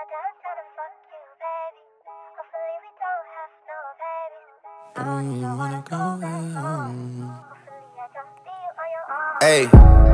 Hey,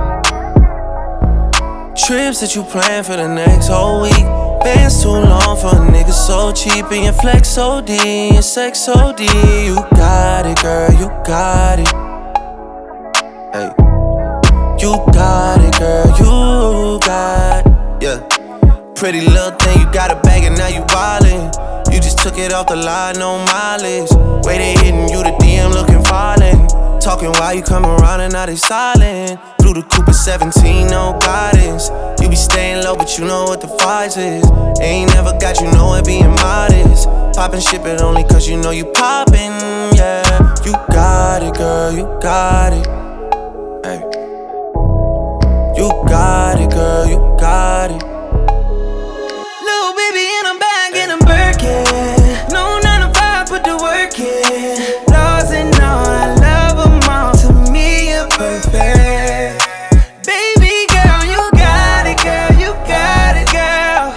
trips that you plan for the next whole week. Bands too long for a nigga so cheap. And your flex OD, your sex OD. You got it, girl, you got it. Hey, you got it, girl, you got it. Yeah, pretty little thing, you got a bag and now you wildin'. You just took it off the line, no mileage. Way they hitting you, the DM looking violent. Talking while you come around and now they silent. Blew the coupe at 17, no guidance. You be staying low, but you know what the price is. Ain't never got you know it being modest. Poppin' shit, but only cause you know you poppin', yeah. You got it, girl, you got it. Hey. You got it, girl, you got it. Little baby in a bag and I'm Birkin. No 9 to 5, put the work in. Laws and all, I love them all. To me, you're perfect. Baby girl, you got it, girl. You got it, girl.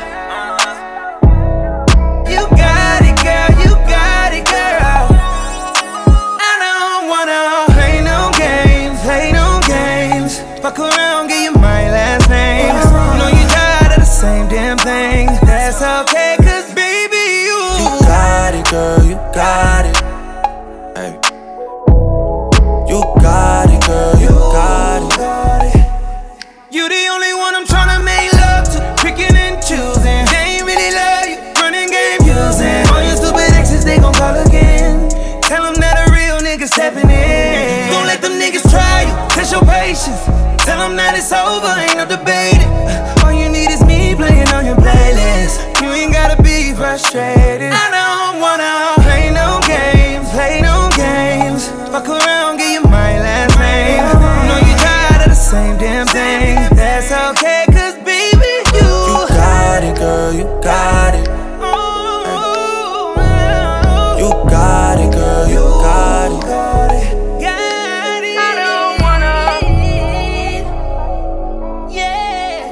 You got it, girl. You got it, girl. I don't wanna play no games, play no games. Fuck around, give you my last name. Know you tired of the same damn thing. That's okay, cause baby, You got it, girl, you got it. Hey. You got it, girl, you got it. You the only one I'm tryna make love to, picking and choosing. They ain't really love you, running game using. All your stupid exes, they gon' call again. Tell them that a real nigga stepping in. Don't let them niggas try you, test your patience. Tell them that it's over, ain't no debating. All you need is me playing on your playlist. You ain't gotta be frustrated. I don't wanna play no games, play no games. Fuck around, give you my last name. Know you tired of the same damn thing. That's okay, cause baby, you got it, girl, you got it. You got it, girl, you got it. I don't wanna, yeah.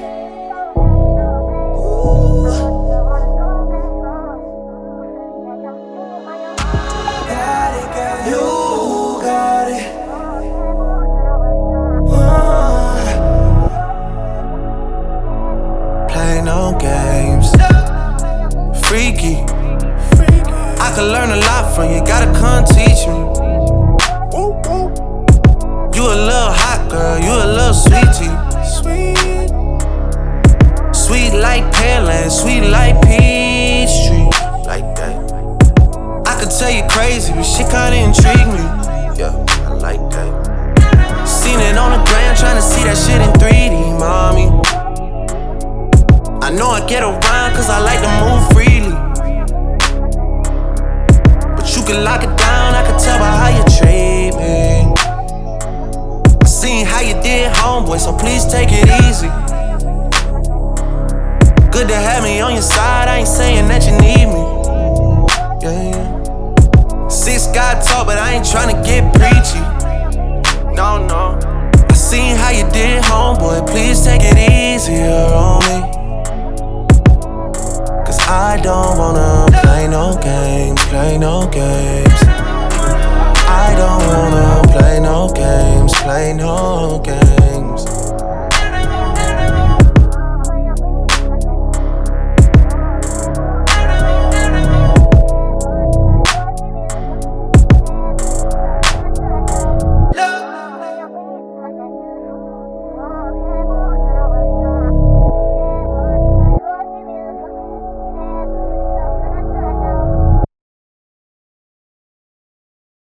Got it, girl, you got it. Play no games. Freaky. I could learn a lot from you, gotta come teach me. You a little hot girl, you a little sweetie. Sweet like Pearland, sweet like Peachtree. Like that. I could tell you crazy, but shit kinda intrigue me. Yeah, I like that. Seen it on the gram, tryna see that shit in 3D, mommy. I know I get around cause I like to move freely. But you can lock it down, I can tell by how you treat me. I seen how you did, homeboy, so please take it easy. Good to have me on your side, I ain't saying that you need me. Yeah, yeah. 6 got talk, but I ain't tryna get preachy. No, no. I seen how you did, homeboy, please take it easier on me. Cause I don't wanna play no games, play no games. I don't wanna play no games, play no games.